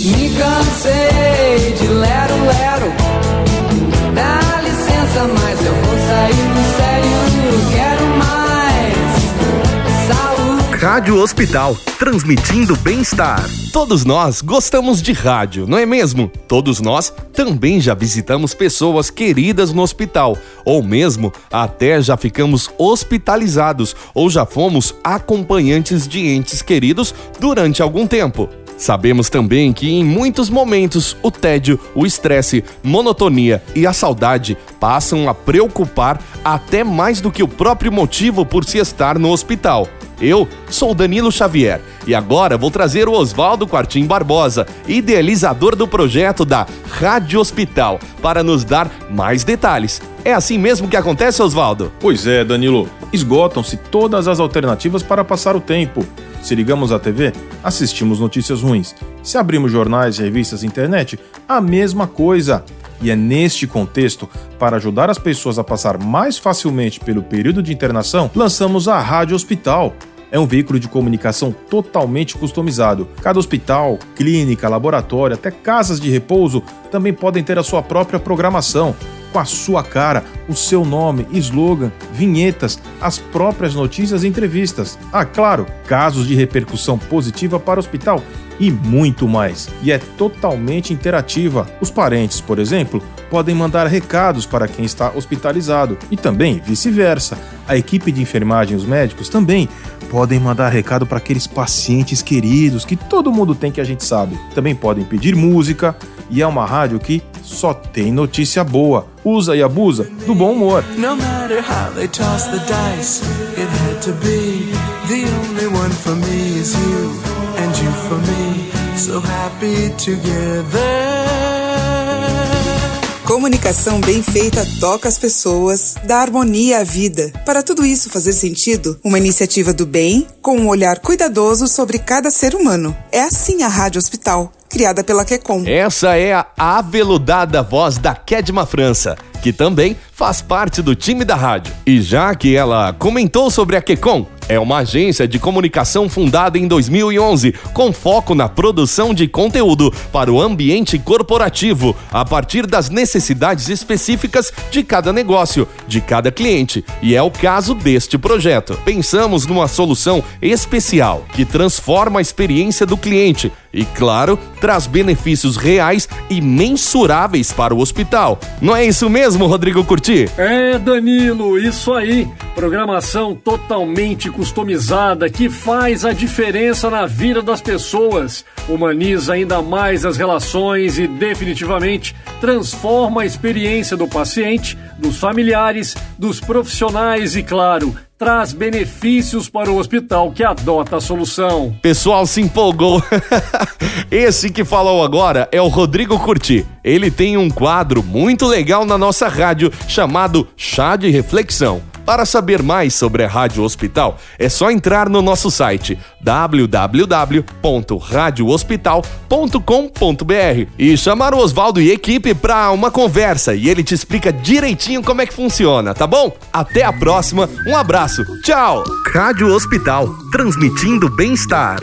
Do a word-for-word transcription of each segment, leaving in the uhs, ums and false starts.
Me cansei de lero, lero. Dá licença, mas eu vou sair do sério. Quero mais saúde. Rádio Hospital, transmitindo bem-estar. Todos nós gostamos de rádio, não é mesmo? Todos nós também já visitamos pessoas queridas no hospital, ou mesmo até já ficamos hospitalizados, ou já fomos acompanhantes de entes queridos durante algum tempo. Sabemos também que em muitos momentos o tédio, o estresse, monotonia e a saudade passam a preocupar até mais do que o próprio motivo por se estar no hospital. Eu sou Danilo Xavier e agora vou trazer o Oswaldo Quartim Barbosa, idealizador do projeto da Rádio Hospital, para nos dar mais detalhes. É assim mesmo que acontece, Oswaldo? Pois é, Danilo. Esgotam-se todas as alternativas para passar o tempo. Se ligamos à T V, assistimos notícias ruins. Se abrimos jornais, revistas e internet, a mesma coisa. E é neste contexto, para ajudar as pessoas a passar mais facilmente pelo período de internação, lançamos a Rádio Hospital. É um veículo de comunicação totalmente customizado. Cada hospital, clínica, laboratório, até casas de repouso também podem ter a sua própria programação, com a sua cara, o seu nome, slogan, vinhetas, as próprias notícias e entrevistas. Ah, claro, casos de repercussão positiva para o hospital e muito mais. E é totalmente interativa. Os parentes, por exemplo, podem mandar recados para quem está hospitalizado e também vice-versa. A equipe de enfermagem e os médicos também podem mandar recado para aqueles pacientes queridos que todo mundo tem, que a gente sabe. Também podem pedir música e é uma rádio que só tem notícia boa. Usa e abusa do bom humor. No matter how they toss the dice, it had to be. The only one for me is you, and you for me, so happy together. Comunicação bem feita toca as pessoas, dá harmonia à vida. Para tudo isso fazer sentido, uma iniciativa do bem com um olhar cuidadoso sobre cada ser humano. É assim a Rádio Hospital, criada pela Quecom. Essa é a aveludada voz da Kedma França, que também faz parte do time da rádio. E já que ela comentou sobre a Quecom, é uma agência de comunicação fundada em dois mil e onze, com foco na produção de conteúdo para o ambiente corporativo, a partir das necessidades específicas de cada negócio, de cada cliente. E é o caso deste projeto. Pensamos numa solução especial, que transforma a experiência do cliente e, claro, traz benefícios reais e mensuráveis para o hospital. Não é isso mesmo, Rodrigo Curti? É, Danilo, isso aí. Programação totalmente customizada que faz a diferença na vida das pessoas, humaniza ainda mais as relações e definitivamente transforma a experiência do paciente, dos familiares, dos profissionais e, claro, traz benefícios para o hospital que adota a solução. Pessoal se empolgou. Esse que falou agora é o Rodrigo Curti. Ele tem um quadro muito legal na nossa rádio chamado Chá de Reflexão. Para saber mais sobre a Rádio Hospital, é só entrar no nosso site w w w ponto rádio hospital ponto com ponto b r e chamar o Oswaldo e equipe para uma conversa e ele te explica direitinho como é que funciona, tá bom? Até a próxima, um abraço, tchau! Rádio Hospital, transmitindo bem-estar.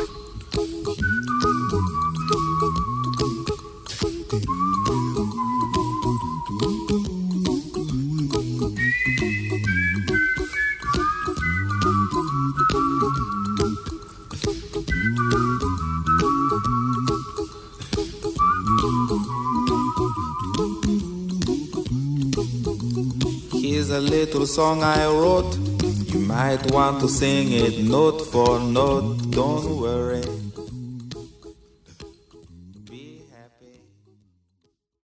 Here's a little song I wrote. You might want to sing it note for note. Don't worry.